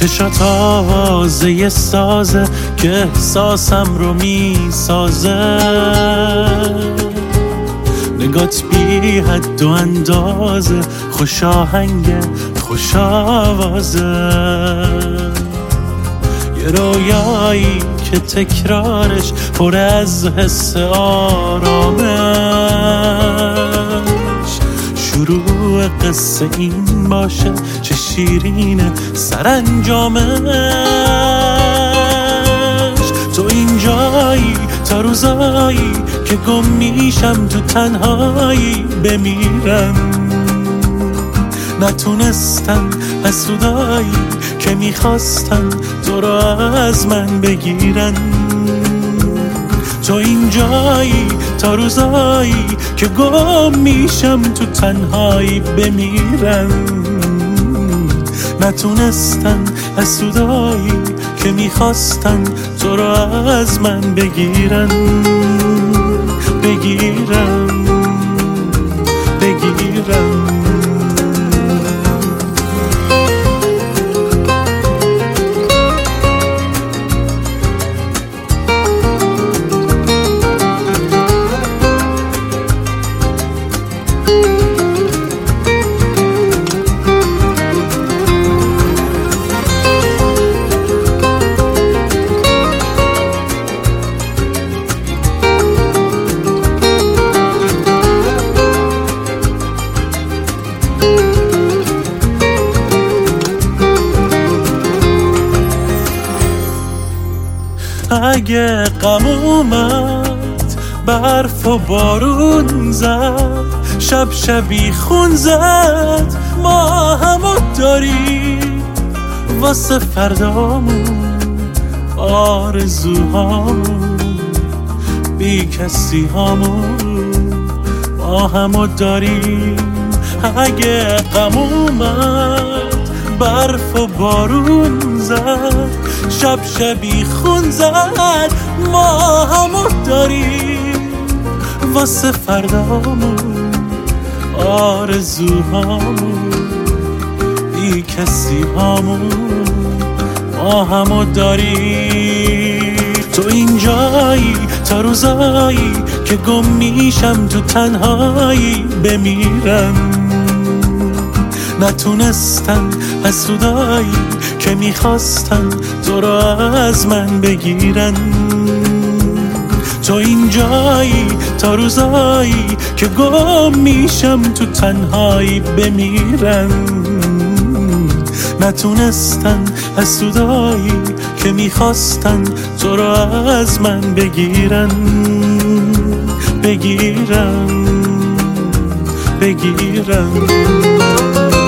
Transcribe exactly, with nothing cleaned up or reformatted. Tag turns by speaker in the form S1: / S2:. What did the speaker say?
S1: چشات آوازه یه سازه که احساسم رو میسازه، نگات بی حد و اندازه، خوش آهنگ خوش آوازه، یه رویایی که تکرارش پر از حس آرامش، شروع قصه این باشه چه شیرینه سرانجامش. تو اینجایی تا روزایی که گم میشم تو تنهایی بمیرم، نتونستن حسودایی که میخواستن تو رو از من بگیرن. تو اینجایی تا روزایی که گم میشم تو تنهایی بمیرم، نتونستن حسودایی که میخواستن تو رو از من بگیرن بگیرن بگیرن. اگه غم اومد برف و بارون زد، شب شبی خون زد، ما همو داریم واسه فردامون، آرزوهامون، بی کسی هامون، ما همو داریم. اگه غم اومد برف و بارون زد، شب شبی خون زد، ما همو داریم واسه فردامون، آرزوهامون، بی کسی هامون، ما همو داریم. تو اینجایی تا روزایی که گم میشم تو تنهایی بمیرم، نتونستن حسودایی که میخواستن تو رو از من بگیرن. تو اینجایی تا روزایی که گم میشم تو تنهایی بمیرم، نتونستن حسودایی که میخواستن تو رو از من بگیرن بگیرن بگیرن.